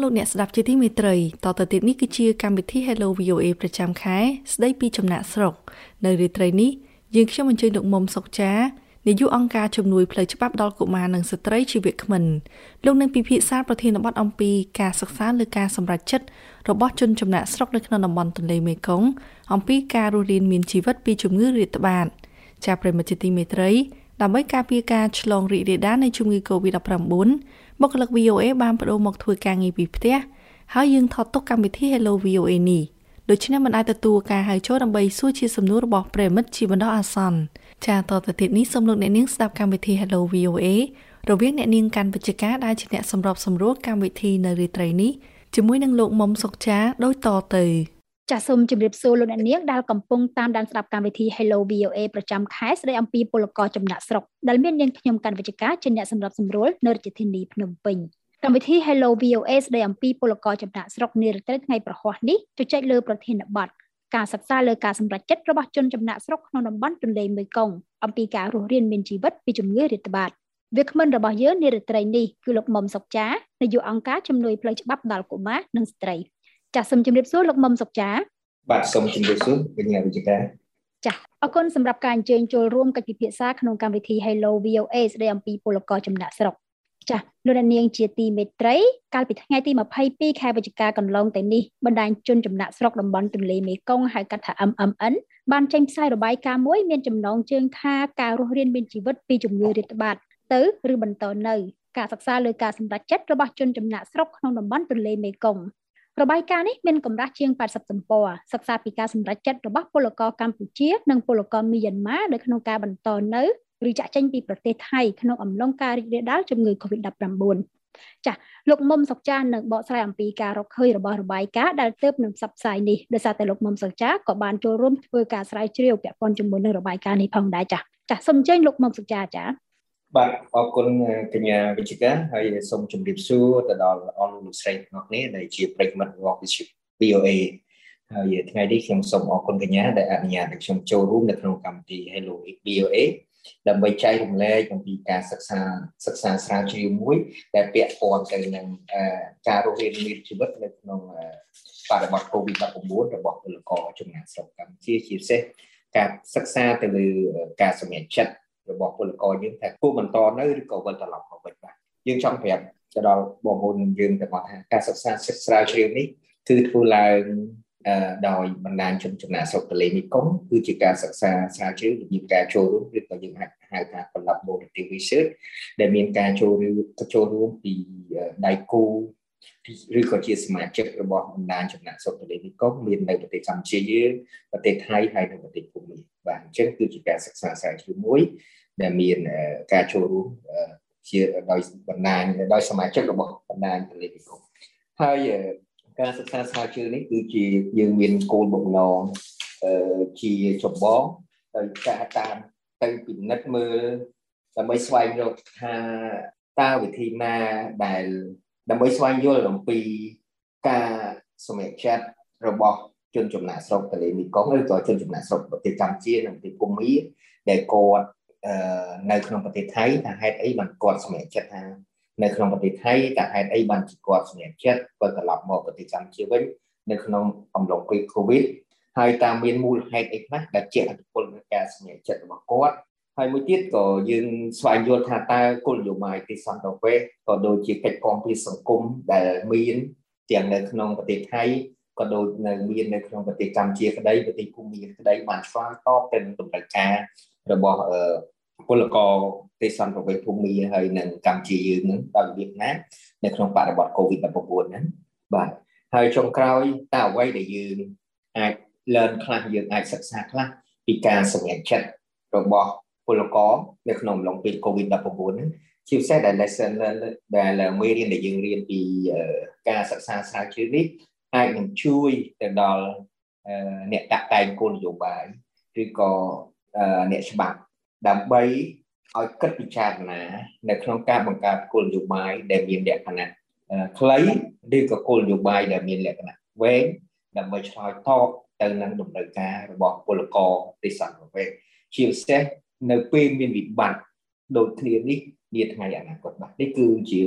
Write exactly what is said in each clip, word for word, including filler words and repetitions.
លោកអ្នកស្ដាប់ជាទីមេត្រីតទៅទៀតនេះគឺជាកម្មវិធី Hello វី អូ เอ ប្រចាំខែស្ដីពីចំណាក់ស្រុកនៅរាត្រីនេះយើងខ្ញុំអញ្ជើញលោកមុំសុកចានាយកអង្គការជំនួយផ្លូវច្បាប់ដល់កុមារនិងស្ត្រីជីវក្មិនលោកនឹងពិភាក្សាប្រធានបទអំពីការសិក្សាលើការសម្រេចចិត្តរបស់ជនចំណាក់ស្រុកនៅក្នុងតំបន់ទន្លេមេគង្គអំពីការរស់រានមានជីវិតពីជំងឺរាតត្បាតជាប្រិមត្តជាទីមេត្រីដើម្បីការពារការឆ្លងរីករាលដាលនៃជំងឺ កូវីដ -ដិបเก้า បុគ្គលិក វី អូ เอ បានបដូរមកធ្វើការងារពីផ្ទះហើយយើងថតទុកកម្មវិធី Hello វី អូ เอ នេះដូច្នេះមិនអាចទទួលការហៅចូលដើម្បីសួរជាសំណួររបស់ប្រិមិត្តជាបណ្ដោះអាសន្នចាតទៅទៀតនេះសូមលោកអ្នកនាងស្ដាប់កម្មវិធី Hello វី អូ เอ រវាងអ្នកនាងកាន់វិជ្ជការដែលជាអ្នកសម្របសម្រួលកម្មវិធីនៅរាត្រីនេះជាមួយនឹងលោកមុំសុកចាដូចតទៅចាសសូមជម្រាបសួរលោកអ្នកនាងដែលកំពុងតាមដានស្ដាប់កម្មវិធី Hello វី អូ เอ ប្រចាំខែស្ដីអំពីពលករចំណាក់ស្រុកដែលមាននាងខ្ញុំកាន់វិជ្ជការជាអ្នកសម្របសម្រួលនៅរាជធានីភ្នំពេញកម្មវិធី Hello វី អូ เอ ស្ដីអំពីពលករចំណាក់ស្រុកនារាត្រីថ្ងៃប្រហ័សនេះជជែកលើប្រធានបទការសិក្សាលើការសម្រេចចិត្តរបស់ជនចំណាក់ស្រុកក្នុងតំបន់ទន្លេមេគង្គអំពីការរស់រានមានជីវិតពីជំងឺរាតត្បាតវាគ្មិនរបស់យើងនារាត្រីនេះគឺលោកមុំសុកចានាយកអង្គការជំនួយផ្លូវច្បាប់ដល់កុមារនិងស្ត្រីចាសសូមជម្រាបសួរលោកមុំសុកចាបាទសូមជម្រាបសួរវិញ្ញាវិជ្ជការចាសអរគុណសម្រាប់ការអញ្ជើញចូលរួមកិច្ចពិភាក្សាក្នុងកម្មវិធី Hello វី អូ เอ ស្ដីអំពីពលករចំណាក់ស្រុកចាសលោកនាងជាទីមេត្រីកាលពីថ្ងៃទីម្ភៃពីរខែវិច្ឆិកាកន្លងទៅនេះបណ្ដាញជនចំណាក់ស្រុកតំបន់ទន្លេមេគង្គហៅកាត់ថា em em en បានចេញផ្សាយរបាយការណ៍មួយមានចំណងជើងថាការរស់រានមានជីវិតពីជំងឺរាតត្បាតទៅឬបន្តនៅការសិក្សាលើការសម្រេចចិត្តរបស់ជនចំណាក់ស្រុកក្នុងតំបន់ទន្លេមេគង្គរបាយការណ៍នេះមានកម្រាស់ជាងeightyទំព័រសិក្សាពីការសម្រេចចិត្តរបស់ពលករកម្ពុជានិងពលករមីយ៉ាន់ម៉ានៅក្នុងការបន្តនៅឬចាក់ចេញពីប្រទេសថៃក្នុងអំឡុងការរីករាលដាលជំងឺ កូវីដ -ដិបเก้า ចា៎លោកមុំសុកចានឹងបកស្រាយអំពីការរកឃើញរបស់របាយការណ៍ដែលទើបនឹងផ្សព្វផ្សាយនេះដោយសារតែលោកមុំសុកចាក៏បានចូលរួមធ្វើការស្រាវជ្រាវពាក់ព័ន្ធជាមួយនឹងរបាយការណ៍នេះផងដែរចា៎ចា៎សូមអញ្ជើញលោកមុំសុកចាចា៎បាទអរគុណកញ្ញាវិជ្ជការហើយសូមជម្រាបសួរទៅដល់អស់លោកស្រីទាំងអស់គ្នាដែលជាប្រិយមិត្តរបស់ វី អូ เอ ហើយថ្ងៃនេះខ្ញុំសូមអរគុណកញ្ញាដែលអនុញ្ញាតឲ្យខ្ញុំចូលរួមនៅក្នុងកម្មវិធី Hello វី អូ เอ ដើម្បីចែករំលែកអំពីការសិក្សាសិក្សាស្រាវជ្រាវមួយដែលពាក់ព័ន្ធទៅនឹងការរស់រានមានជីវិតនៅក្នុងបរិបទ កូវីដ -ដិបเก้า របស់ពលករចំណាក់ស្រុកកម្ពុជាជាពិសេសការសិក្សាទៅលើការសម្រេចចិត្តរបស់ពលករយើងថាគួរបន្តនៅឬក៏វិលត្រឡប់មកវិញបាទយើងចង់ប្រាប់ទៅដល់បងប្អូនយើងទាំងអស់ថាការសិក្សាស្រាវជ្រាវនេះគឺធ្វើឡើងដោយបណ្ដាញជនចំណាក់ស្រុកទន្លេមេគង្គគឺជាការសិក្សាស្រាវជ្រាវរបៀបការចូលរួមឬក៏យើងហៅថា collaborative research ដែលមានការចូលរួមចូលរួមពីដៃគូឬក៏ជាសមាជិករបស់បណ្ដាញចំណាក់ស្រុកទន្លេមេគង្គមាននៅប្រទេសកម្ពុជាយើងប្រទេសថៃហើយនិងប្រទេសភូមាបាទអញ្ចឹងគឺជាការសិក្សាស្រាវជ្រាវមួយដែលមានការចូលរួមជាដោយបណ្ដាញដោយសមាជិករបស់បណ្ដាញទន្លេមេគង្គហើយការសិក្សាស្រាវជ្រាវនេះគឺជាយើងមានគោលបំណងជាចម្បងដោយការតាមទៅពិនិត្យមើលដើម្បីស្វែងរកថាតើវិធីណាដែលដើម្បីស្វែងយល់អំពីការសម្រេចចិត្តរបស់ជនចំណាក់ស្រុកទន្លេមេគង្គឬក៏ជនចំណាក់ស្រុកប្រទេសកម្ពុជានិងប្រទេសភូមាដែលគាត់នៅក្នុងប្រទេសថៃថាហេតុអីបានគាត់សម្រេចចិត្តថានៅក្នុងប្រទេសថៃតែហេតុអីបានជាគាត់សម្រេចចិត្តគាត់ត្រឡប់មកប្រទេសកម្ពុជាវិញនៅក្នុងអំឡុងពេល COVID ហើយតាមមានមូលហេតុអីខ្លះដែលជះឥទ្ធិពលលើការសម្រេចចិត្តរបស់គាត់ហើយមួយទៀតក៏យើងស្វែងយល់ថាតើគោលនយោបាយទេសន្តវេសក៏ដូចជាកិច្ចគាំពារសង្គមដែលមានទាំងនៅក្នុងប្រទេសថៃក៏ដូចនៅមាននៅក្នុងប្រទេសកម្ពុជាក្តីប្រទេសភូមាក្តីបានឆ្លើយតបទៅនឹងតម្រូវការរបស់ពលករទេសន្តវេសភូមាហើយនិងកម្ពុជាយើងនឹងដោយរបៀបណានៅក្នុងបរិបទ កូវីដ -ដិបเก้า ហ្នឹងបាទហើយចុងក្រោយតើអ្វីដែលយើងអាច learn ខ្លះយើងអាចសិក្សាខ្លះពីការសម្រេចចិត្តរបស់ពលករនៅក្នុងអំឡុងពេល កូវីដ -ដិបเก้า ហ្នឹងជាពិសេសដែល lesson learn ដែលមេរៀនដែលយើងរៀនពីការសិក្សាស្រាវជ្រាវនេះអាចនឹងជួយទៅដល់អ្នកតាក់តែងគោលនយោបាយឬក៏អ្នកច្បាប់ដើម្បីឲ្យគិតពិចារណានៅក្នុងការបង្កើតគោលនយោបាយដែលមានលក្ខណៈខ្លីឬក៏គោលនយោបាយដែលមានលក្ខណៈវែងដើម្បីឆ្លើយតបទៅនឹងតម្រូវការរបស់ពលករទេសន្តវេសជាពិសេសនៅពេលមានវិបត្តិដូចគ្នានេះនាថ្ងៃអនាគតបាទនេះគឺជា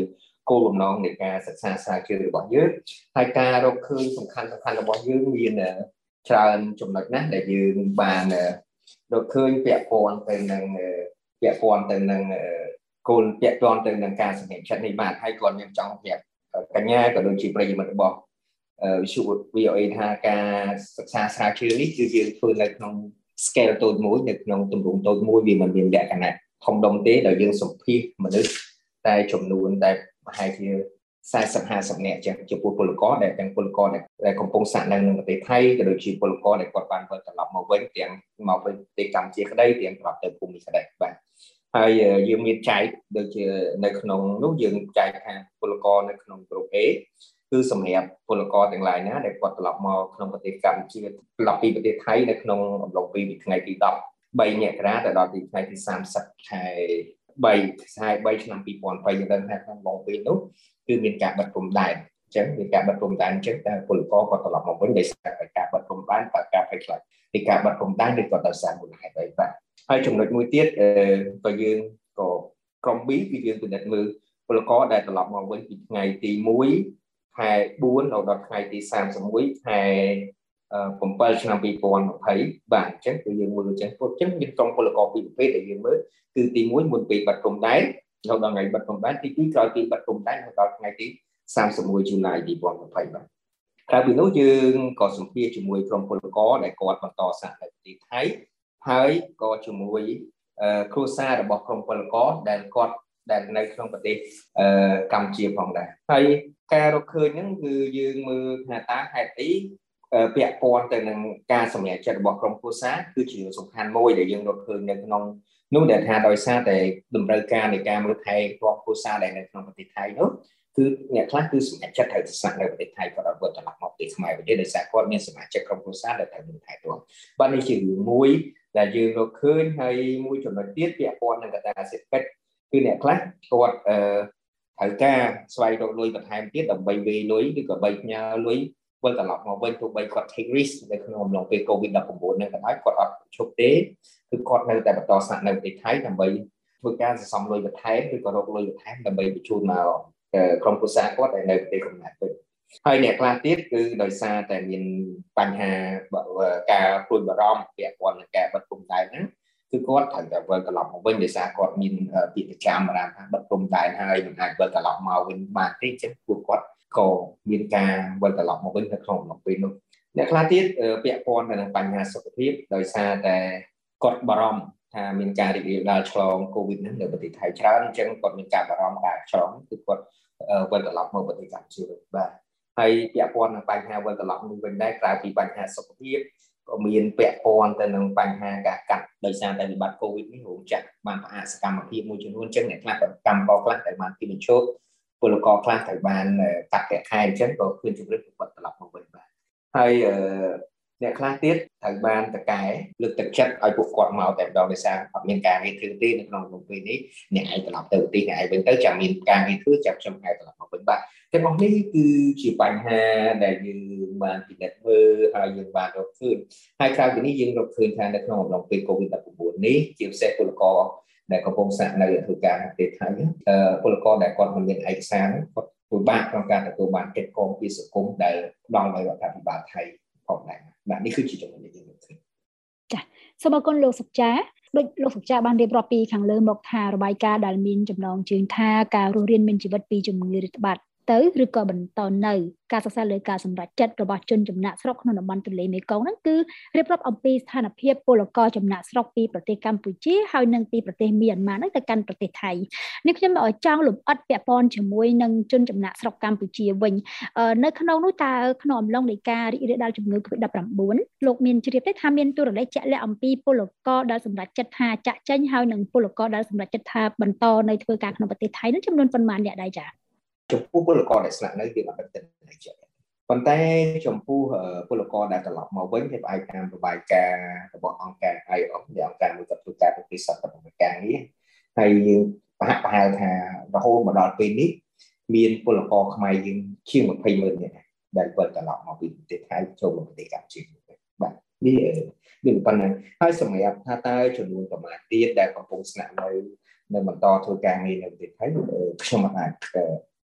គោលបំណងនៃការសិក្សាស្រាវជ្រាវរបស់យើងហើយការរកឃើញសំខាន់សំខាន់របស់យើងមានច្រើនចំណុចណាស់ដែលយើងបានរកឃើញពាក់ព័ន្ធទៅនឹងពាក់ព័ន្ធទៅនឹងគោលពាក់ព័ន្ធទៅនឹងការសម្រេចចិត្តនេះបាទហើយគាត់មានចង់ប្រាប់កញ្ញាក៏ដូចជាប្រិយមិត្តរបស់វិទ្យុ វី អូ អេ ថាការសិក្សាស្រាវជ្រាវនេះគឺយើងធ្វើនៅក្នុង scale តូចមួយនៅក្នុងទម្រង់តូចមួយវាមិនមានលក្ខណៈធំដុំទេដោយយើងសម្ភាសមនុស្សតែចំនួនតែប្រហែលជាforty to fiftyនាក់ចឹងចំពោះពលករដែលទាំងពលករដែលកំពុងស្នាក់នៅក្នុងប្រទេសថៃក៏ដូចជាពលករដែលគាត់បានវិលត្រឡប់មកវិញទាំងមកវិញប្រទេសកម្ពុជាក្តីទាំងត្រឡប់ទៅភូមិក្តីបាទហើយយើងមានចែកដូចជានៅក្នុងនោះយើងចែកថាពលករនៅក្នុងក្រុម A គឺសម្រាប់ពលករទាំងឡាយណាដែលគាត់ត្រឡប់មកក្នុងប្រទេសកម្ពុជាត្រឡប់ពីប្រទេសថៃនៅក្នុងអំឡុងពីថ្ងៃទីtenមករាទៅដល់ថ្ងៃទីthirtyខែ3ខែ3ឆ្នាំtwo thousand twentyយើងដឹងថាក្នុងអំឡុងពេលនោះគឺមានការបិទព្រំដែនអញ្ចឹងមានការបិទព្រំដែនអញ្ចឹងតែពលករគាត់ត្រឡប់មកវិញដោយសារតែការបិទព្រំដែនបើការភ័យខ្លាចពីការបិទព្រំដែនឬក៏ដោយសារមូលហេតុអីបាទហើយចំណុចមួយទៀតក៏យើងក៏ក្រុម B គឺយើងពិនិត្យមើលពលករដែលត្រឡប់មកវិញពីថ្ងៃទីoneខែfourដល់ថ្ងៃទីthirty-oneខែsevenឆ្នាំtwo thousand twentyបាទអញ្ចឹងគឺយើងមើលអញ្ចឹងពុតអញ្ចឹងមានក្រុមពលករពីរប្រភេទដែលយើងមើលគឺទីoneមុនពេលបិទព្រំដែនដល់ថ្ងៃបិទព្រំដែនទីtwoក្រោយពីបិទព្រំដែនដល់ថ្ងៃទីthirty-one ខែ July two thousand twentyបាទក្រៅពីនោះយើងក៏សម្ភាសជាមួយក្រុមពលករដែលគាត់បន្តសាកនៅប្រទេសថៃហើយក៏ជាមួយគ្រួសាររបស់ក្រុមពលករដែលគាត់ដែលនៅក្នុងប្រទេសកម្ពុជាផងដែរហើយការរកឃើញហ្នឹងគឺយើងមើលថាតើហេតុអីពាក់ព័ន្ធទៅនឹងការសម្រេចចិត្តរបស់ក្រុមគ្រួសារគឺជាសំខាន់មួយដែលយើងរកឃើញនៅក្នុងនោះដែលថាដោយសារតែតម្រូវការនៃការមើលថែក្រុមគ្រួសារដែលនៅក្នុងប្រទេសថៃនោះគឺអ្នកខ្លះគឺសម្រេចចិត្តត្រូវទៅស្នាក់នៅប្រទេសថៃគាត់អត់វិលត្រឡប់មកប្រទេសខ្មែរវិញទេដោយសារគាត់មានសមាជិកក្រុមគ្រួសារដែលត្រូវមើលថែទាំបាទនេះជារឿងមួយដែលយើងរកឃើញហើយមួយចំណុចទៀតពាក់ព័ន្ធនឹងកត្តាសេដ្ឋកិច្ចគឺអ្នកខ្លះគាត់អឺត្រូវការស្វែងរកលុយបន្ថែមទៀតដើម្បីវេលុយឬក៏បីផ្ញើលុយវិលត្រឡប់មកវិញទោះបីគាត់ take risk នៅក្នុងអំឡុងពេល COVID nineteen ហ្នឹងក៏ដោយគាត់អត់ឈប់ទេគឺគាត់នៅតែបន្តស្នាក់នៅប្រទេសថៃដើម្បីធ្វើការសន្សំលុយបន្ថែមឬក៏រកលុយបន្ថែមដើម្បីបញ្ជូនមកក្រុមគ្រួសារគាត់ដែលនៅប្រទេសកំណើតវិញហើយអ្នកខ្លះទៀតគឺដោយសារតែមានបញ្ហាការព្រួយបារម្ភពាក់ព័ន្ធនឹងការបិទព្រំដែនហ្នឹងគឺគាត់ត្រូវតែវិលត្រឡប់មកវិញដោយសារគាត់មានពាក្យចាំរាមថាបិទព្រំដែនហើយមិនអាចវិលត្រឡប់មកវិញបានទេអញ្ចឹងពួកគាត់ក៏មានការវិលត្រឡប់មកវិញនៅក្នុងអំឡុងពេលនោះអ្នកខ្លះទៀតពាក់ព័ន្ធទៅនឹងបញ្ហាសុខភាពដោយសារតែគាត់បារម្ភថាមានការរីករាលដាលឆ្លង COVID ហ្នឹងនៅប្រទេសថៃច្រើនអញ្ចឹងគាត់មានការបារម្ភការឆ្លងគឺគាត់វិលត្រឡប់មកប្រទេសកម្ពុជាវិញបាទហើយពាក់ព័ន្ធនឹងបញ្ហាវិលត្រឡប់នេះវិញដែរក្រៅពីបញ្ហាសុខភាពក៏មានពាក់ព័ន្ធទៅនឹងបញ្ហាការកាត់ដោយសារតែវិបត្តិ COVID នេះរោងចក្របានផ្អាកសកម្មភាពមួយចំនួនអញ្ចឹងអ្នកខ្លះកម្មករខ្លះដែលបានទីបញ្ឈប់ពលករខ្លះត្រូវបានកាត់ប្រាក់ខែអញ្ចឹងក៏ឃើញជំរឿនគាត់ត្រឡប់មកវិញបាទហើយអ្នកខ្លះទៀតត្រូវបានតកែលើកទឹកចិត្តឲ្យពួកគាត់មកតែម្ដងដោយសារអត់មានការងារធ្វើទេនៅក្នុងពេលនេះអ្នកឯងត្រឡប់ទៅប្រទេសអ្នកឯងវិញទៅចាំមានការងារធ្វើចាំខ្ញុំឯងត្រឡប់មកវិញបាទទាំងអស់នេះគឺជាបញ្ហាដែលយើងបានពិនិត្យមើលហើយយើងបានរកឃើញហើយក្រៅពីនេះយើងរកឃើញថានៅក្នុងអំឡុងពេល COVID nineteen នេះជាពិសេសពលករដែលកំពុងស្នាក់នៅធ្វើការនៅប្រទេសថៃពលករដែលគាត់មិនមានឯកសារគាត់ពិបាកក្នុងការទទួលបានកិច្ចកងពីសង្គមដែលផ្ដល់ដោយរដ្ឋាភិបាលថៃផងដែរបាទនេះគឺជាចំណុចដែលយើងឃើញចា៎សូមអរគុណលោកសុចាដូចលោកសុចាបានរៀបរាប់ពីខាងលើមកថារបាយការណ៍ដែលមានចំណងជើងថាការរស់រានមានជីវិតពីជំងឺរាតត្បាតទៅឬក៏បន្តនៅការសិក្សាលើការសម្រេចចិត្តរបស់ជនចំណាក់ស្រុកក្នុងតំបន់ទន្លេមេគង្គហ្នឹងគឺរៀបរាប់អំពីស្ថានភាពពលករចំណាក់ស្រុកពីប្រទេសកម្ពុជាហើយនិងពីប្រទេសមីយ៉ាន់ម៉ាហ្នឹងទៅកាន់ប្រទេសថៃនេះខ្ញុំចង់លម្អិតពាក់ព័ន្ធជាមួយនឹងជនចំណាក់ស្រុកកម្ពុជាវិញនៅក្នុងនោះតើក្នុងអំឡុងនៃការរីករាលដាលជំងឺ COVID nineteen លោកមានជ្រាបទេថាមានទូរលេខជាក់លាក់អំពីពលករដែលសម្រេចចិត្តថាចាក់ចេញហើយនិងពលករដែលសម្រេចចិត្តថាបន្តនៅធ្វើការក្នុងប្រទេសថៃនោះចំនួនប៉ុន្មានអ្នកដែរចា៎ចំពោះពលករដែលស្នាក់នៅយើងអត់ដឹងទេជាក់ប៉ុន្តែចំពោះពលករដែលត្រឡប់មកវិញគេផ្អែកតាមរបាយការណ៍របស់អង្គការ I O M ដែលអង្គការមួយគាត់ធ្វើការពិសេសទៅនឹងការងារហើយយើងប្រហាក់ប្រហែលថារហូតមកដល់ពេលនេះមានពលករខ្មែរយើងជាងtwentyម៉ឺននាក់ដែលវិលត្រឡប់មកពីប្រទេសថៃចូលមកប្រទេសកម្ពុជាបាទនេះវាប៉ុណ្ណឹងហើយសម្រាប់ថាតើចំនួនប្រមាណទៀតដែលកំពុងស្នាក់នៅនៅបន្តធ្វើការងារនៅប្រទេសថៃខ្ញុំមិនអាច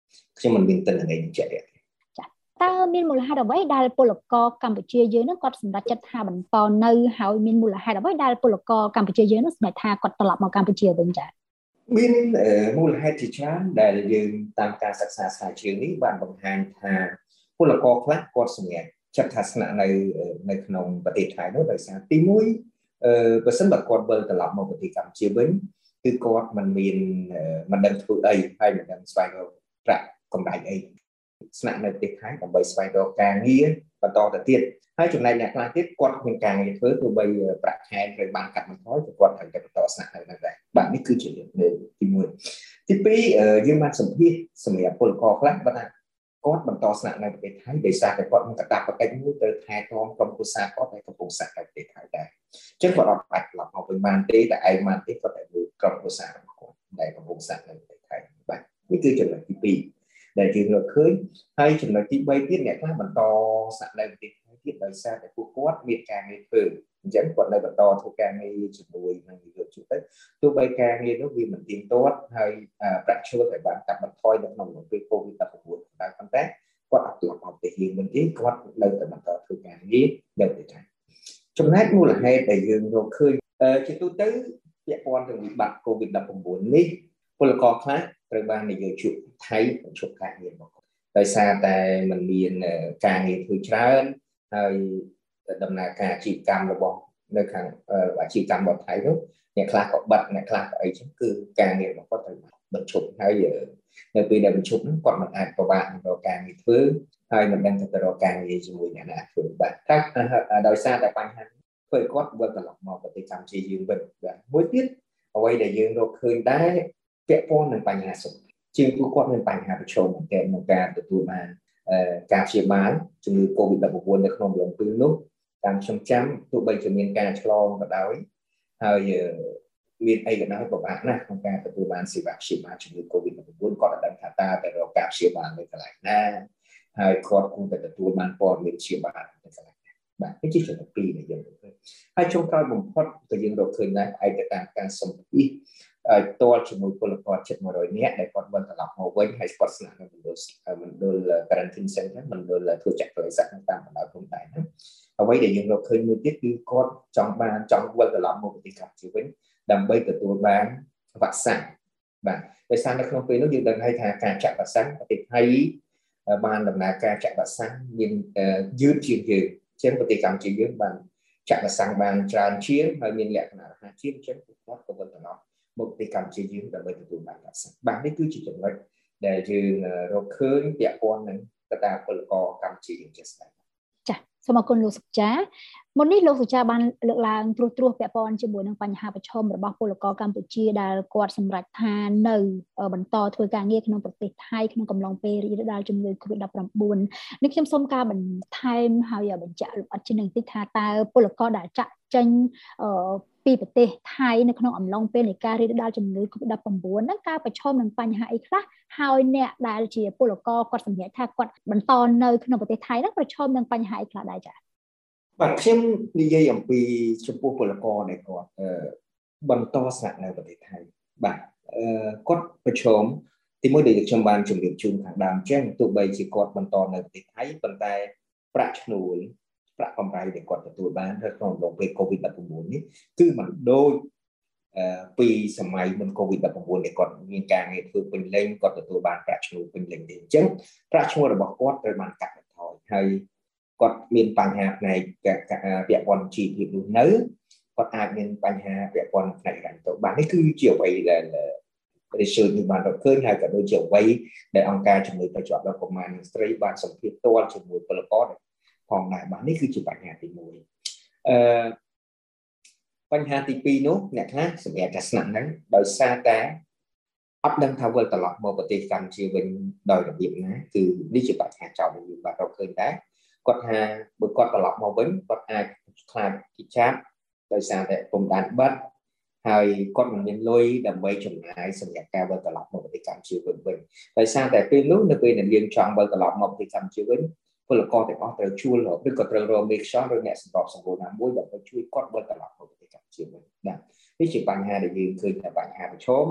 ខ្ញុំមិនមានទិន្នន័យជាក់លាក់តើមានមូលហេតុអ្វីដែលពលករកម្ពុជាយើងនឹងគាត់សម្រេចចិត្តថាបន្តនៅហើយមានមូលហេតុអ្វីដែលពលករកម្ពុជាយើងនឹងសម្រេចថាគាត់ត្រឡប់មកកម្ពុជាវិញចា៎មានមូលហេតុជាច្រើនដែលយើងតាមការសិក្សាស្រាវជ្រាវនេះបានបង្ហាញថាពលករខ្លះគាត់សម្រេចចិត្តថាស្នាក់នៅនៅក្នុងប្រទេសថៃនោះដោយសារទីមួយអឺបើសិនបើគាត់វិលត្រឡប់មកប្រទេសកម្ពុជាវិញគឺគាត់មិនមានមិនដឹងធ្វើអីហើយមិនដឹងស្វែងរកប្រាក់កម្រៃអីស្នាក់នៅប្រទេសថៃដើម្បីស្វែងរកការងារបន្តទៅទៀតហើយចំណែកអ្នកខ្លះទៀតគាត់គ្មានការងារធ្វើទោះបីប្រាក់ខែត្រូវបានកាត់បន្ថយក៏គាត់ត្រូវតែបន្តស្នាក់នៅនៅដែរបាទនេះគឺជាលើកទីមួយទីពីរយើងបានសម្ភាសសម្រាប់ពលករខ្លះបើថាគាត់បន្តស្នាក់នៅប្រទេសថៃដោយសារតែគាត់មានកាតព្វកិច្ចមួយទៅថែទាំក្រុមគ្រួសារគាត់ដែលកំពុងស្នាក់នៅប្រទេសថៃដែរអញ្ចឹងគាត់អត់អាចត្រឡប់មកវិញបានទេតែឯងបានទេគាត់តែមើលក្រុមគ្រួសាររបស់គាត់ដែលកំពុងស្នាក់នៅប្រទេសថៃបាទនេះគឺចំណុចទីពីរដែលយើងរកឃើញហើយចំណុចទីបីទៀតអ្នកខ្លះបន្តស្នាក់នៅប្រទេសថៃទៀតដោយសារតែពួកគាត់មានការងារធ្វើអញ្ចឹងគាត់នៅបន្តធ្វើការងារជាមួយនឹងវិទ្យាទៅទោះបីការងារនោះវាមិនទៀងទាត់ហើយប្រាក់ឈ្នួលតែបានកាត់បន្ថយនៅក្នុងពេល COVID ដប់ប្រាំបួន ដែរប៉ុន្តែគាត់អត់ត្រឡប់មកប្រទេសយើងវិញទេគាត់នៅតែបន្តធ្វើការងារនៅប្រទេសថៃចំណែកមូលហេតុដែលយើងរកឃើញជាទូទៅពាក់ព័ន្ធនឹងវិបត្តិ COVID ដប់ប្រាំបួន នេះពលករខ្លះត្រូវបាននយោជកថៃបញ្ឈប់ការងាររបស់គាត់ដោយសារតែมันមានការងារធ្វើច្រើនហើយដំណើរការអាជីវកម្មរបស់នៅខាងអាជីវកម្មរបស់ថៃនោះអ្នកខ្លះក៏បាត់អ្នកខ្លះក៏អីចឹងគឺការងាររបស់គាត់ត្រូវបញ្ឈប់ហើយនៅពេលដែលបញ្ឈប់នោះគាត់មិនអាចប្របាក់នឹងរកការងារធ្វើហើយមិនដឹងទៅរកការងារជាមួយអ្នកណាធ្វើបាទតែដោយសារតែបញ្ហាធ្វើឲ្យគាត់វិលត្រឡប់មកប្រទេសកម្ពុជាយើងវិញបាទមួយទៀតអ្វីដែលយើងរកឃើញដែរពាក់ព័ន្ធនឹងបញ្ហាសុខភាពជាងពួកគាត់មានបញ្ហាប្រឈមមែនទែនក្នុងការទទួលបានការព្យាបាលជំងឺ COVID ដប់ប្រាំបួន នៅក្នុងរយៈពេលនោះតាមខ្ញុំចាំទោះបីជាមានការឆ្លងក៏ដោយហើយមានអីក៏ដោយពិបាកណាស់ក្នុងការទទួលបានសេវាព្យាបាលជំងឺ COVID ដប់ប្រាំបួន គាត់អត់ដឹងថាតើទៅរកការព្យាបាលនៅកន្លែងណាហើយគាត់គួរតែទទួលបានព័ត៌មានព្យាបាលនៅកន្លែងណាបាទនេះជាចំណុចពីរដែលយើងរកឃើញហើយចុងក្រោយបំផុតក៏យើងរកឃើញដែរឯកតាមការសម្ភាសឲ្យតលជាមួយពលករជិតមួយរយនាក់ដែលគាត់វិលត្រឡប់មកវិញហើយគាត់ស្នាក់នៅមណ្ឌលមណ្ឌល quarantine center មណ្ឌលធ្វើចាក់បរិស័ទតាមបណ្ដោយព្រំដែនហ្នឹងអ្វីដែលយើងរកឃើញមួយទៀតគឺគាត់ចង់បានចង់វិលត្រឡប់មកប្រទេសកម្ពុជាវិញដើម្បីទទួលបានវ៉ាក់សាំងបាទដោយសារនៅក្នុងពេលនោះយើងដឹងហើយថាការចាក់វ៉ាក់សាំងប្រទេសថៃបានដំណើរការចាក់វ៉ាក់សាំងមានយឺតជាងយើងជាងប្រទេសកម្ពុជាយើងបានចាក់វ៉ាក់សាំងបានច្រើនជាងហើយមានលក្ខណៈរហ័សជាងជាងគាត់ក៏វិលត្រឡប់មកប្រទេសកម្ពុជាយើងដើម្បីទទួលបានវ៉ាក់សាំងបាទនេះគឺជាចំណុចដែលយើងរកឃើញពាក់ព័ន្ធនឹងកត្តាពលករកម្ពុជាយើងជាក់ស្ដែងចា៎សូមអរគុណលោកសុចាមុននេះលោកសុចាបានលើកឡើងត្រួសត្រាសពាក់ព័ន្ធជាមួយនឹងបញ្ហាប្រឈមរបស់ពលករកម្ពុជាដែលគាត់សម្រេចថានៅបន្តធ្វើការងារក្នុងប្រទេសថៃក្នុងកំឡុងពេលរីករាលដាលជំងឺ COVID ដប់ប្រាំបួន នេះខ្ញុំសូមការបន្ថែមហើយបញ្ជាក់លម្អិតជានឹងតិចថាតើពលករដែលចាក់ចេញពីប្រទេសថៃនៅក្នុងអំឡុងពេលនៃការរីករាលដាលជំងឺ COVID ដប់ប្រាំបួន ហ្នឹងការប្រឈមនឹងបញ្ហាអីខ្លះហើយអ្នកដែលជាពលករគាត់សម្រេចថាគាត់បន្តនៅក្នុងប្រទេសថៃហ្នឹងប្រឈមនឹងបញ្ហាអីខ្លះដែរចា៎បាទខ្ញុំនិយាយអំពីចំពោះពលករដែលគាត់បន្តស្នាក់នៅប្រទេសថៃបាទគាត់ប្រឈមទីមួយដែលខ្ញុំបានជម្រាបជូនខាងដើមចឹងទោះបីជាគាត់បន្តនៅប្រទេសថៃប៉ុន្តែប្រាក់ឈ្នួលប្រាក់កម្រៃដែលគាត់ទទួលបាននៅក្នុងអំឡុងពេល COVID ដប់ប្រាំបួន នេះគឺមិនដូចពីសម័យមុន COVID ដប់ប្រាំបួន ដែលគាត់មានការងារធ្វើពេញលេញគាត់ទទួលបានប្រាក់ឈ្នួលពេញលេញទេអញ្ចឹងប្រាក់ឈ្នួលរបស់គាត់ត្រូវបានកាត់បន្ថយហើយគាត់មានបញ្ហាផ្នែកពាក់ព័ន្ធជីវភាពរស់នៅគាត់អាចមានបញ្ហាពាក់ព័ន្ធផ្នែករ៉ាញ់ទៅបាទនេះគឺជាអ្វីដែល research នេះបានរកឃើញហើយក៏ដូចជាអ្វីដែលអង្គការជំនួយប្រជាពលរដ្ឋកុមារស្ត្រីបានសម្ភាសផ្ទាល់ជាមួយពលករផងដែរបាទនេះគឺជាបញ្ហាទីមួយអឺបញ្ហាទីពីរនោះអ្នកខ្លះសម្រាប់តែស្នាក់នៅដោយសារតែអត់ដឹងថាវិលត្រឡប់មកប្រទេសកម្ពុជាវិញដោយរបៀបណាគឺនេះជាបញ្ហាចោទដែលយើងបានរកឃើញដែរគាត់ថាបើគាត់ត្រឡប់មកវិញគាត់អាចខ្លាចគេចាប់ដោយសារតែព្រំដែនបិទហើយគាត់មិនមានលុយដើម្បីចំណាយសម្រាប់ការវិលត្រឡប់មកប្រទេសកម្ពុជាវិញវិញដោយសារតែពេលនោះនៅពេលដែលយើងចង់វិលត្រឡប់មកប្រទេសកម្ពុជាវិញពលករទាំងអស់ត្រូវជួលឬក៏ត្រូវរកមេខ្យល់ឬអ្នកសម្របសម្រួលណាមួយដើម្បីជួយគាត់វិលត្រឡប់មកប្រទេសកម្ពុជាវិញណានេះជាបញ្ហាដែលយើងឃើញថាបញ្ហាប្រឈម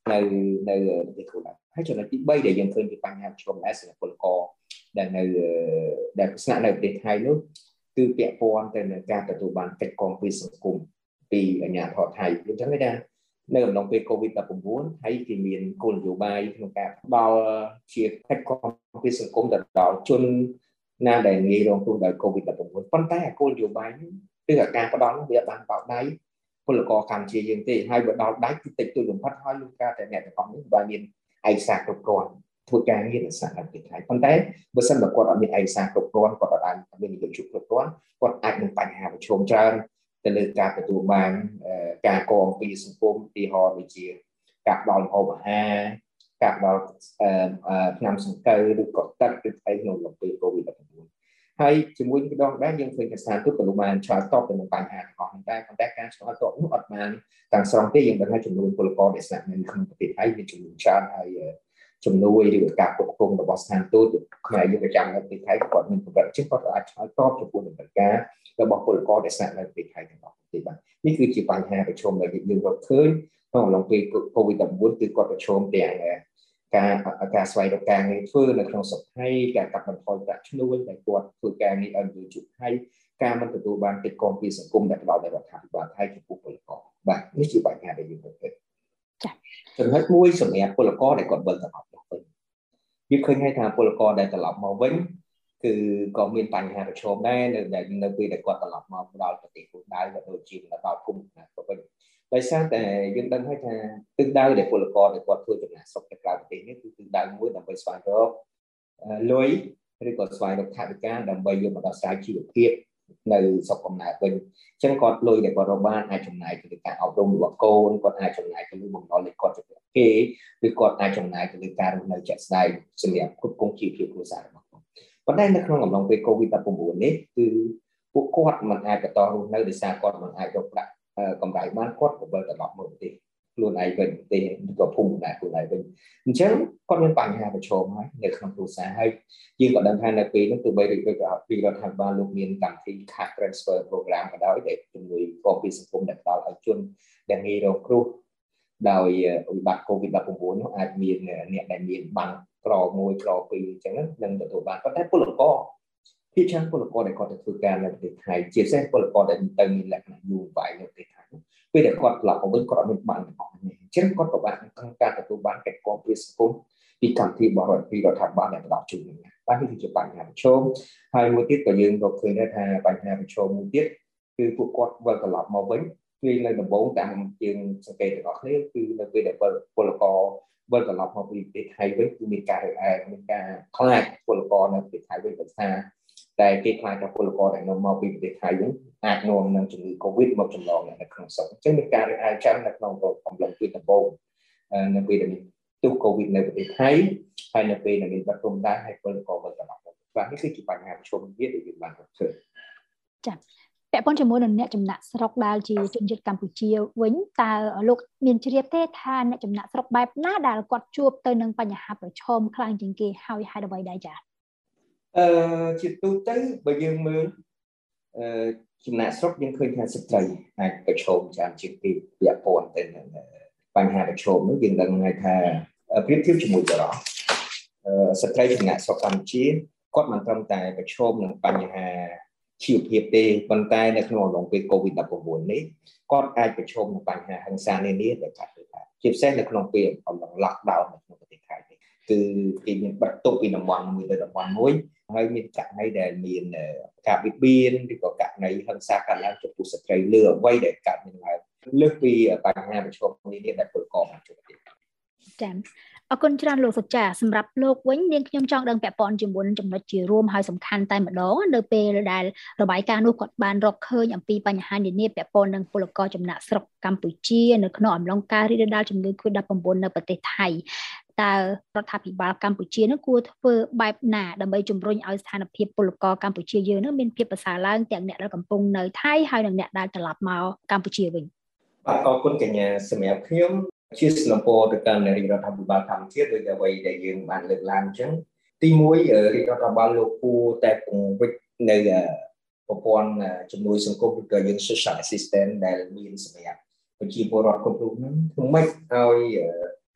នៅនៅប្រទេសខ្លួនហើយចំណុចទី3ដែលយើងឃើញពីបញ្ហាប្រឈមដែរសម្រាប់ពលករដែលនៅដែលស្នាក់នៅប្រទេសថៃនោះគឺពាក់ព័ន្ធទៅនឹងការទទួលបានកិច្ចគាំពារសង្គមពីអាជ្ញាធរថៃអញ្ចឹងទេណានៅអំឡុងពេល COVID ដប់ប្រាំបួន ថៃគេមានគោលនយោបាយក្នុងការផ្ដល់ជាកិច្ចគាំពារសង្គមទៅដល់ជនណាដែលងាយរងគ្រោះដោយ COVID ដប់ប្រាំបួន ប៉ុន្តែគោលនយោបាយនេះគឺការផ្ដល់នោះវាបានបោកដៃពលករកម្ពុជាយើងទេហើយបើដល់ដៃគឺតិចតួចបំផុតហើយលោកការតែអ្នកទាំងអស់នេះបានមានឯកសារគ្រប់គ្រាន់ធ្វើការងារនៅសហរដ្ឋអាមេរិកប៉ុន្តែបើសិនបើគាត់អត់មានឯកសារគ្រប់គ្រាន់គាត់អត់អាចមាននយោបាយគ្រប់គ្រាន់គាត់អាចនឹងបញ្ហាប្រឈមច្រើនទៅលើការទទួលបានការគាំពារសង្គមទីហោដូចជាការផ្ដល់ម្ហូបអាហារការផ្ដល់ថ្នាំសង្កូវឬក៏ទឹកឬអីក្នុងអំឡុងពេល COVID ដប់ប្រាំបួន ហើយជាមួយម្ដងដែរយើងឃើញថាស្ថានទូតក៏បានឆ្លើយតបទៅនឹងបញ្ហាទាំងអស់នេះដែរប៉ុន្តែការឆ្លើយតបនោះអត់បានទាំងស្រុងទេយើងដឹងថាចំនួនពលករដែលស្នាក់នៅក្នុងប្រទេសថៃមានចំនួនច្រើនហើយជំនួយឬការគ្រប់គ្រងរបស់ស្ថានទូតខ្មែរយើងប្រចាំនៅប្រទេសថៃគាត់មានប្រវត្តិជាគាត់អាចឆ្លើយតបចំពោះតម្រូវការរបស់ពលករដែលស្នាក់នៅប្រទេសថៃទាំងអស់ទេបាទនេះគឺជាបញ្ហាប្រឈមដែលយើងរកឃើញក្នុងអំឡុងពេល COVID ដប់ប្រាំបួន គឺគាត់ប្រឈមទាំងការការស្វែងរកការងារធ្វើនៅក្នុងស្រុកថៃការកាត់បន្ថយប្រាក់ឈ្នួលដែលគាត់ធ្វើការងារឲ្យយុវជនថៃការមិនទទួលបានកិច្ចគាំពារសង្គមដែលផ្ដល់ដោយរដ្ឋាភិបាលថៃចំពោះពលករបាទនេះជាបញ្ហាដែលយើងមើលឃើញចា៎ចំណុចមួយសម្រាប់ពលករដែលគាត់វិលត្រឡប់មកវិញយើងឃើញហើយថាពលករដែលត្រឡប់មកវិញគឺក៏មានបញ្ហាប្រឈមដែរនៅដែលនៅពេលដែលគាត់ត្រឡប់មកដល់ប្រទេសខ្លួនដែរក៏ដូចជាដល់ភូមិក៏វិញដោយសារតែយើងដឹងហើយថាទិសដៅដែលពលករដែលគាត់ធ្វើចំណាកស្រុកទៅក្រៅប្រទេសនេះគឺទិសដៅមួយដើម្បីស្វែងរកលុយឬក៏ស្វែងរកថវិកាដើម្បីយកមកដោះស្រាយជីវភាពនៅស្រុកកំណើតវិញអញ្ចឹងគាត់លុយដែលគាត់រកបានអាចចំណាយទៅលើការអប់រំរបស់កូនគាត់អាចចំណាយទៅលើបំណុលនៃគាត់ជំនួសគេឬគាត់អាចចំណាយទៅលើការរស់នៅជាក់ស្ដែងសម្រាប់គ្រប់គ្រងជីវភាពគ្រួសាររបស់គាត់ប៉ុន្តែនៅក្នុងអំឡុងពេល COVID ដប់ប្រាំបួន នេះគឺពួកគាត់មិនអាចបន្តរស់នៅដោយសារគាត់មិនអាចរកប្រាក់កម្រៃបានគាត់ក៏វិលត្រឡប់មកប្រទេសខ្លួនឯងវិញប្រទេសឬក៏ភូមិដែរខ្លួនឯងវិញអញ្ចឹងគាត់មានបញ្ហាប្រឈមហើយនៅក្នុងគ្រួសារហើយយើងក៏ដឹងថានៅពេលនោះទោះបីរដ្ឋាភិបាលលោកមានកម្មវិធី Cash Transfer Program ក៏ដោយដែលជំនួយគាំពារសង្គមដែលផ្ដល់ឲ្យជនដែលងាយរងគ្រោះដោយវិបត្តិ COVID ដប់ប្រាំបួន នោះអាចមានអ្នកដែលមានបានក្រមួយក្រពីរអញ្ចឹងនឹងទទួលបានប៉ុន្តែពលករភាគច្រើនពលករដែលគាត់ទៅធ្វើការនៅប្រទេសថៃជាពិសេសពលករដែលទៅមានលក្ខណៈយូរវែងនៅប្រទេសថៃពេលដែលគាត់ត្រឡប់មកវិញគាត់អត់មានបានទាំងអស់នេះអញ្ចឹងគាត់ក៏បានក្នុងការទទួលបានកិច្ចគាំពារសង្គមពីកម្មវិធីរបស់រដ្ឋាភិបាលដែលផ្ដល់ជូននេះបាទនេះគឺជាបញ្ហាប្រឈមហើយមួយទៀតក៏យើងរកឃើញដែរថាបញ្ហាប្រឈមមួយទៀតគឺពួកគាត់វិលត្រឡប់មកវិញគឺនៅដំបូងតាមជាងសង្កេតទាំងអស់គ្នាគឺនៅពេលដែលពលករវិលត្រឡប់មកពីប្រទេសថៃវិញគឺមានការរើសអើងមានការខ្លាចពលករនៅប្រទេសថៃវិញដោយសារតែគេខ្លាចថាពលករដែលនាំមកពីប្រទេសថៃវិញអាចនាំនឹងជំងឺ COVID មកចម្លងនៅក្នុងស្រុកអញ្ចឹងមានការរើសអើងច្រើននៅក្នុងអំឡុងពេលដំបូងនៅពេលដែលមានទុះ COVID នៅប្រទេសថៃហើយនៅពេលដែលមានបាត់ព្រំដែនហើយពលករវិលត្រឡប់មកបាទនេះគឺជាបញ្ហាប្រឈមមួយទៀតដែលយើងបានរកឃើញចា៎ពាក់ព័ន្ធជាមួយនឹងអ្នកចំណាក់ស្រុកដែលជាជនជាតិកម្ពុជាវិញតើលោកមានជ្រាបទេថាអ្នកចំណាក់ស្រុកបែបណាដែលគាត់ជួបទៅនឹងបញ្ហាប្រឈមខ្លាំងជាងគេហើយហេតុអ្វីដែរចា៎អឺជាទូទៅបើយើងមើលអឺចំណាក់ស្រុកយើងឃើញថាស្ត្រីអាចប្រឈមច្រើនជាងគេពាក់ព័ន្ធទៅនឹងបញ្ហាប្រឈមនោះយើងដឹងហើយថាប្រៀបធៀបជាមួយបរិបទអឺស្ត្រីចំណាក់ស្រុកកម្ពុជាគាត់មិនត្រឹមតែប្រឈមនឹងបញ្ហាជីវភាពទេប៉ុន្តែនៅក្នុងអំឡុងពេល COVID ដប់ប្រាំបួន នេះគាត់អាចប្រឈមនឹងបញ្ហាហិង្សានានាដែលកាត់ទៅដែរជាពិសេសនៅក្នុងពេលអំឡុង lockdown នៅក្នុងប្រទេសថៃនេះគឺគេមានបិទទប់ពីតំបន់មួយទៅតំបន់មួយហើយមានករណីដែលមានការបៀតបៀនឬក៏ករណីហិង្សាកើតឡើងចំពោះស្ត្រីលើអ្វីដែលកើតមានឡើងលើសពីបញ្ហាប្រឈមនានាដែលពលករបានជួបទៀតចា៎អរគុណច្រើនលោកសុចាសម្រាប់លោកវិញនាងខ្ញុំចង់ដឹងពាក់ព័ន្ធជាមួយចំណុចជារួមហើយសំខាន់តែម្ដងនៅពេលដែលរបាយការណ៍នោះគាត់បានរកឃើញអំពីបញ្ហានានាពាក់ព័ន្ធនឹងពលករចំណាក់ស្រុកកម្ពុជានៅក្នុងអំឡុងការរីករាលដាលជំងឺ COVID ដប់ប្រាំបួន នៅប្រទេសថៃតើរដ្ឋាភិបាលកម្ពុជានឹងគួរធ្វើបែបណាដើម្បីជំរុញឲ្យស្ថានភាពពលករកម្ពុជាយើងនឹងមានភាពប្រសើរឡើងទាំងអ្នកដែលកំពុងនៅថៃហើយនិងអ្នកដែលត្រឡប់មកកម្ពុជាវិញបាទអរគុណកញ្ញាសម្រាប់ខ្ញុំជាស្នំពោទៅកាន់រាជរដ្ឋាភិបាលកម្ពុជាដោយអ្វីដែលយើងបានលើកឡើងអញ្ចឹងទីមួយរាជរដ្ឋាភិបាលលោកគួរតែពង្រីកនៅប្រព័ន្ធជំនួយសង្គមឬក៏យើង social assistance ដែលមានសម្រាប់ប្រជាពលរដ្ឋគ្រប់រូបហ្នឹងធ្វើម៉េចឲ្យ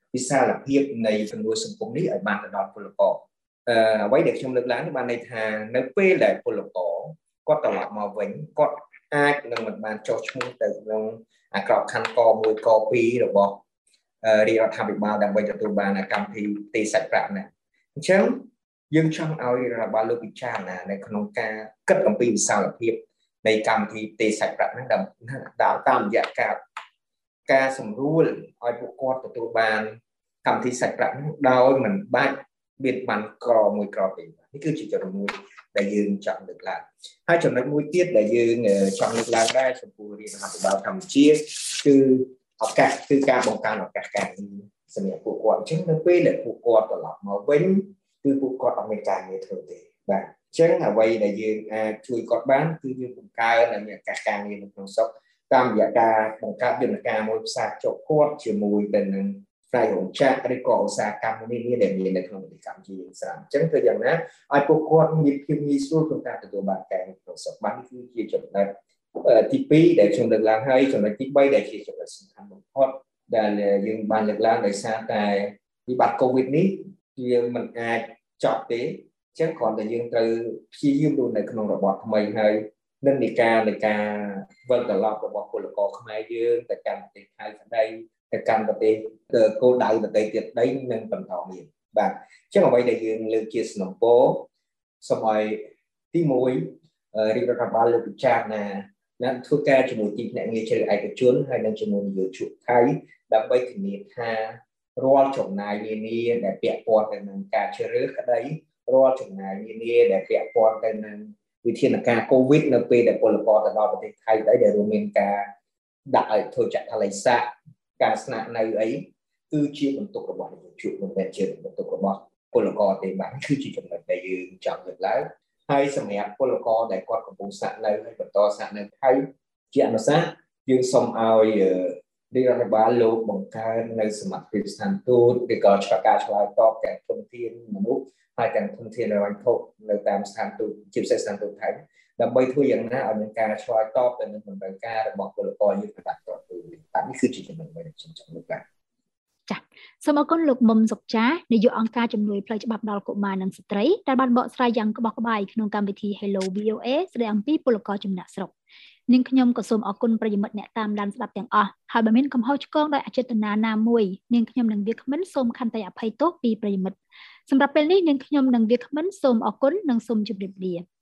វិសាលភាពនៃចំនួនសង្គមនេះឲ្យបានទៅដល់ពលករអឺអ្វីដែលខ្ញុំលើកឡើងនេះបានន័យថានៅពេលដែលពលករគាត់ត្រឡប់មកវិញគាត់អាចនឹងមិនបានចុះឈ្មោះទៅក្នុងអាក្របខណ្ឌកមួយកពីររបស់រាជរដ្ឋាភិបាលដើម្បីទទួលបានកម្មវិធីទេសាច់ប្រាក់ណាអញ្ចឹងយើងចង់ឲ្យរដ្ឋបាលលោកពិចារណានៅក្នុងការគិតអំពីវិសាលភាពនៃកម្មវិធីទេសាច់ប្រាក់ហ្នឹងដល់តាមរយៈការការសម្រួលឲ្យពួកគាត់ទទួលបានកម្មវិធីសាច់ប្រាក់ហ្នឹងដោយមិនបាច់មានបានក្រមួយក្រពីរនេះគឺជាចំណុចមួយដែលយើងចង់លើកឡើងហើយចំណុចមួយទៀតដែលយើងចង់លើកឡើងដែរចំពោះរាជរដ្ឋាភិបាលកម្ពុជាគឺឱកាសគឺការបង្កើនឱកាសការងារសម្រាប់ពួកគាត់អញ្ចឹងនៅពេលដែលពួកគាត់ត្រឡប់មកវិញគឺពួកគាត់អត់មានការងារធ្វើទេបាទអញ្ចឹងអ្វីដែលយើងអាចជួយគាត់បានគឺយើងបង្កើនឱកាសការងារនៅក្នុងស្រុកតាមរយៈការបង្កើតយន្តការមួយផ្សារភ្ជាប់គាត់ជាមួយទៅនឹងផ្នែករោងចក្រឬក៏ឧស្សាហកម្មនានាដែលមាននៅក្នុងប្រទេសកម្ពុជាយើងស្រាប់អញ្ចឹងធ្វើយ៉ាងណាឲ្យពួកគាត់មានភាពងាយស្រួលក្នុងការទទួលបានការងារក្នុងស្រុកបាទនេះគឺជាចំណុចទីពីរដែលខ្ញុំលើកឡើងហើយចំណុចទីបីដែលជាចំណុចសំខាន់បំផុតដែលយើងបានលើកឡើងដោយសារតែវិបត្តិ COVID នេះយើងមិនអាចចប់ទេអញ្ចឹងគ្រាន់តែយើងត្រូវព្យាយាមរស់នៅក្នុងរបបថ្មីហើយនិន្នាការនៃការវិលត្រឡប់របស់ពលករខ្មែរយើងទៅកាន់ប្រទេសថៃក្តីទៅកាន់ប្រទេសគោលដៅប្រទេសទៀតដីនឹងបន្តមានបាទអញ្ចឹងអ្វីដែលយើងលើកជាសំណពរសូមឲ្យទីមួយរាជរដ្ឋាភិបាលលើកពិចារណានិងធ្វើការជាមួយទីភ្នាក់ងារជ្រើសឯកជនហើយនិងជាមួយនយោជកថៃដើម្បីធានាថារាល់ចំណាយនានាដែលពាក់ព័ន្ធទៅនឹងការជ្រើសរើសក្តីរាល់ចំណាយនានាដែលពាក់ព័ន្ធទៅនឹងវិធានការ COVID នៅពេលដែលពលករទៅដល់ប្រទេសថៃដែរដែលរួមមានការដាក់ឲ្យធ្វើចាក់ថលៃសាការស្នាក់នៅអីគឺជាបន្ទុករបស់នយោជកមិនមែនជាបន្ទុករបស់ពលករទេបាទគឺជាចំណុចដែលយើងចង់លើកឡើងហើយសម្រាប់ពលករដែលគាត់កំពុងស្នាក់នៅហើយបន្តស្នាក់នៅថៃជាអនុសាសន៍យើងសូមឲ្យរាជរដ្ឋាភិបាលលោកបង្កើននៅសមត្ថភាពស្ថានទូតឬក៏ឆ្លងការឆ្លើយតបទាំងធនធានមនុស្សហើយទាំងធនធានរ៉ាញ់ធកនៅតាមស្ថានទូតជាពិសេសស្ថានទូតថៃដើម្បីធ្វើយ៉ាងណាឲ្យមានការឆ្លើយតបទៅនឹងតម្រូវការរបស់ពលករយើងប្រដាក់តទៅតែនេះគឺជាចំណុចមួយដែលខ្ញុំចង់លើកឡើងចា៎សូមអរគុណលោកមុំសុកចានាយកអង្គការជំនួយផ្លូវច្បាប់ដល់កុមារនិងស្ត្រីដែលបានបកស្រាយយ៉ាងក្បោះក្បាយក្នុងកម្មវិធី Hello វី អូ เอ ស្ដីអំពីពលករចំណាក់ស្រុកនាងខ្ញុំក៏សូមអរគុណប្រិយមិត្តអ្នកតាមដានស្ដាប់ទាំងអស់ហើយបើមានកំហុសឆ្គងដោយអចេតនាណាមួយនាងខ្ញុំនិងវាគ្មិនសូមខន្តីអភ័យទោសពីប្រិយមិត្តសម្រាប់ពេលនេះនាងខ្ញុំនិងវាគ្មិនសូមអរគុណនិងសូមជម្រាបលា